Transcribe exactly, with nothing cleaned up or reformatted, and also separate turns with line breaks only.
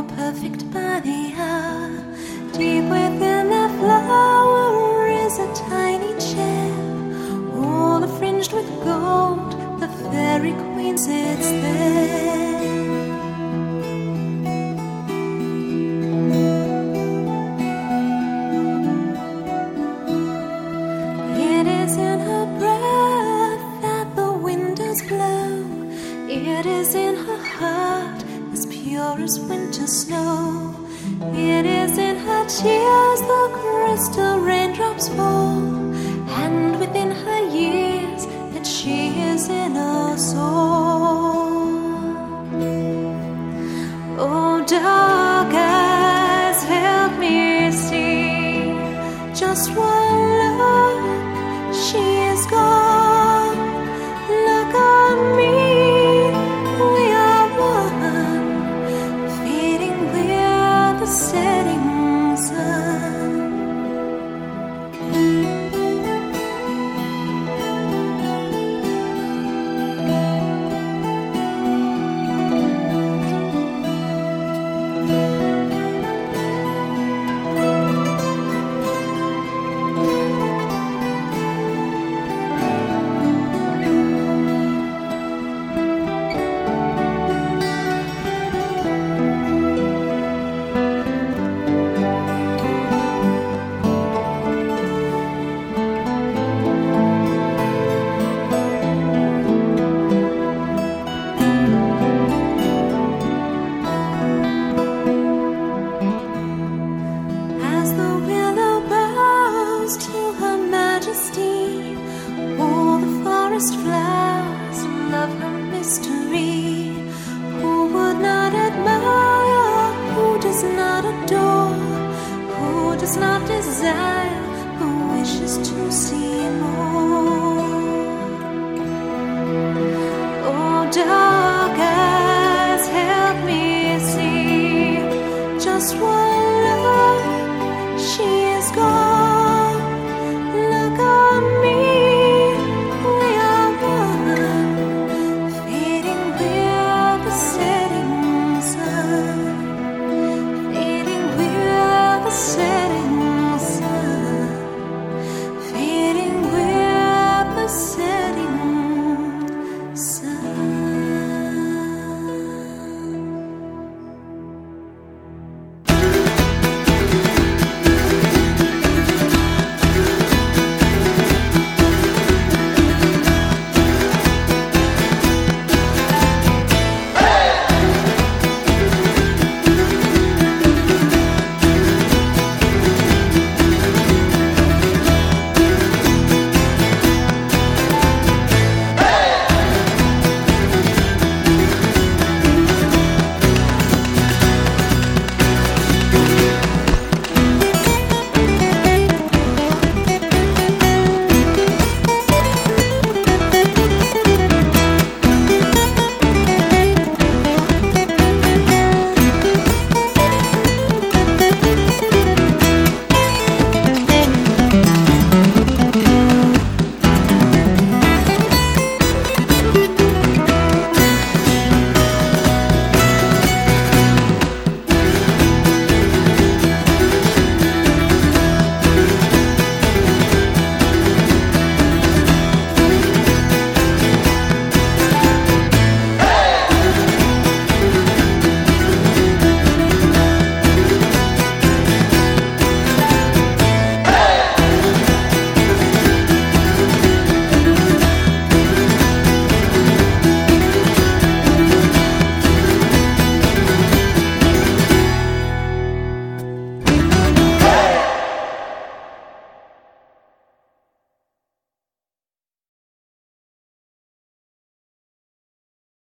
more perfect barrier. Deep within the flower is a tiny gem, all fringed with gold. The fairy queen sits there. It is in her breath that the windows blow. It is in her heart, as pure as winter snow. It is in her tears the crystal raindrops fall, and within her years that she is in a soul. Oh, dark eyes, help me see. Just one look, she is gone. Look on me. Setting sun. All the forest flowers love her mystery. Who would not admire? Who does not adore? Who does not desire? Who wishes to see more? Oh, dark eyes, help me see just what